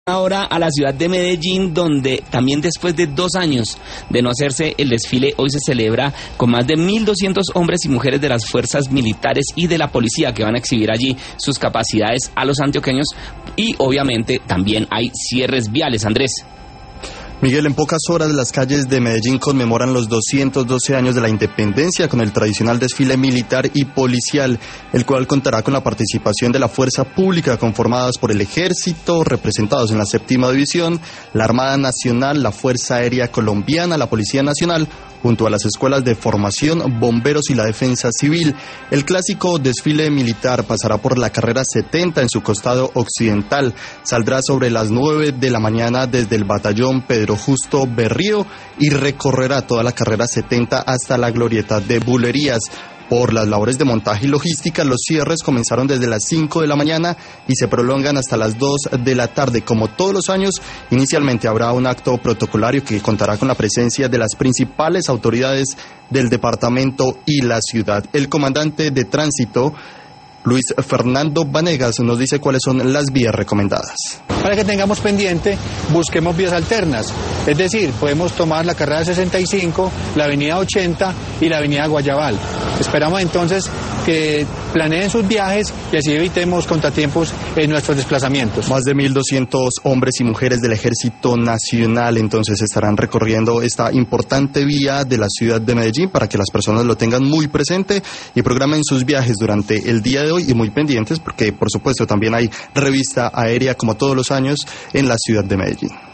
Ahora a la ciudad de Medellín, donde también después de 2 años de no hacerse el desfile, hoy se celebra con más de 1.200 hombres y mujeres de las fuerzas militares y de la policía que van a exhibir allí sus capacidades a los antioqueños, y obviamente también hay cierres viales. Andrés. Miguel, en pocas horas las calles de Medellín conmemoran los 212 años de la independencia con el tradicional desfile militar y policial, el cual contará con la participación de la fuerza pública conformadas por el Ejército, representados en la 7ª División, la Armada Nacional, la Fuerza Aérea Colombiana, la Policía Nacional, junto a las escuelas de formación, bomberos y la defensa civil. El clásico desfile militar pasará por la carrera 70 en su costado occidental. Saldrá sobre las 9 de la mañana desde el batallón Pedro Justo Berrío y recorrerá toda la carrera 70 hasta la glorieta de Bulerías. Por las labores de montaje y logística, los cierres comenzaron desde las 5 de la mañana y se prolongan hasta las 2 de la tarde. Como todos los años, inicialmente habrá un acto protocolario que contará con la presencia de las principales autoridades del departamento y la ciudad. El comandante de tránsito, Luis Fernando Vanegas, nos dice cuáles son las vías recomendadas. Para que tengamos pendiente, busquemos vías alternas. Es decir, podemos tomar la carrera 65, la avenida 80 y la avenida Guayabal. Esperamos entonces que planeen sus viajes y así evitemos contratiempos en nuestros desplazamientos. Más de 1.200 hombres y mujeres del Ejército Nacional entonces estarán recorriendo esta importante vía de la ciudad de Medellín para que las personas lo tengan muy presente y programen sus viajes durante el día de hoy y muy pendientes porque por supuesto también hay revista aérea como todos los años en la ciudad de Medellín.